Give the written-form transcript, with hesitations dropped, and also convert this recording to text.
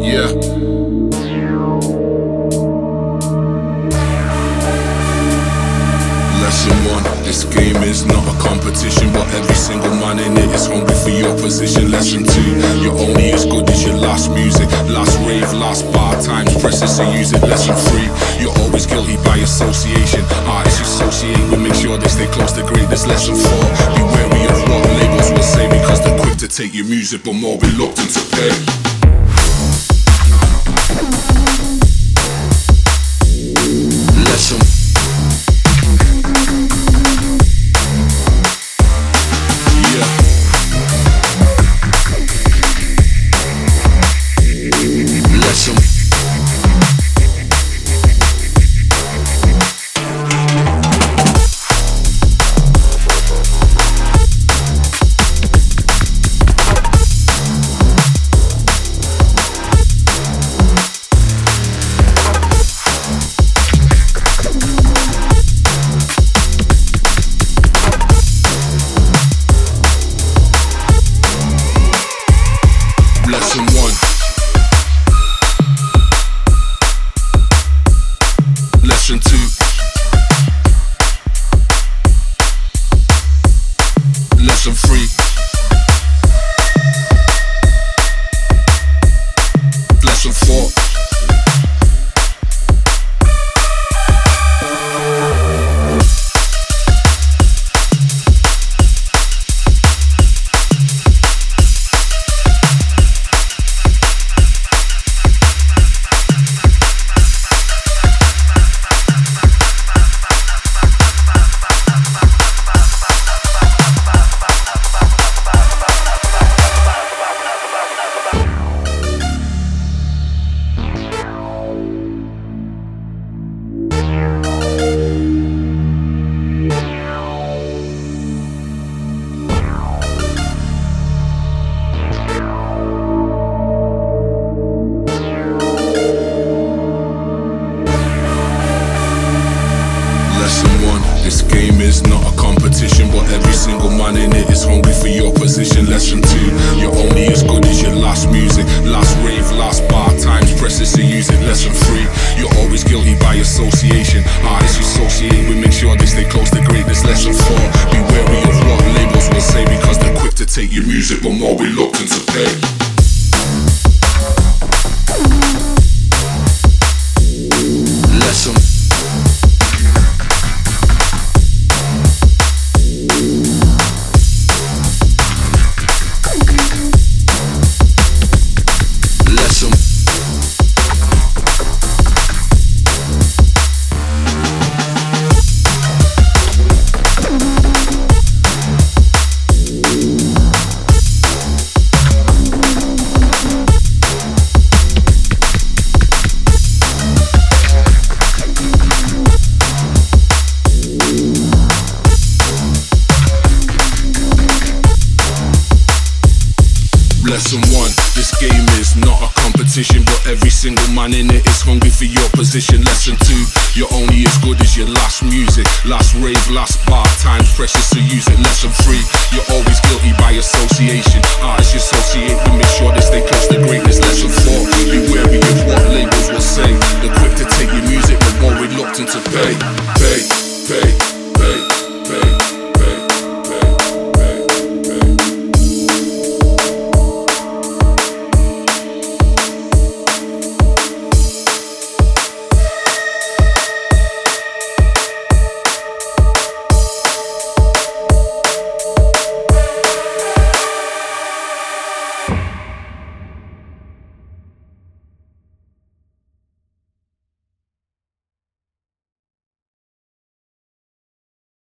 Yeah. Lesson one, this game is not a competition, but every single man in it is hungry for your position. Lesson two, you're only as good as your last music, last rave, last bar, times precious, so use it. Lesson three, you're always guilty by association. Artists you associate with, make sure they stay close to greatness. Lesson four, be wary of what labels will say, because they're quick to take your music but more reluctant to pay. Lesson Lesson two. Lesson three. Lesson four. This game is not a competition, but every single man in it is hungry for your position. Lesson two, you're only as good as your last music, last rave, last bar, times precious, so use it. Lesson three, you're always guilty by association. Artists you associate with, make sure they stay close to greatness. Lesson four, be wary of what labels will say, because they're quick to take your music but more reluctant to pay. Lesson Lesson one, this game is not a competition, but every single man in it is hungry for your position. Lesson two, you're only as good as your last music, last rave, last bar, times precious, so use it. Lesson three, you're always guilty by association. Artists you associate with, make sure they stay close to greatness. Lesson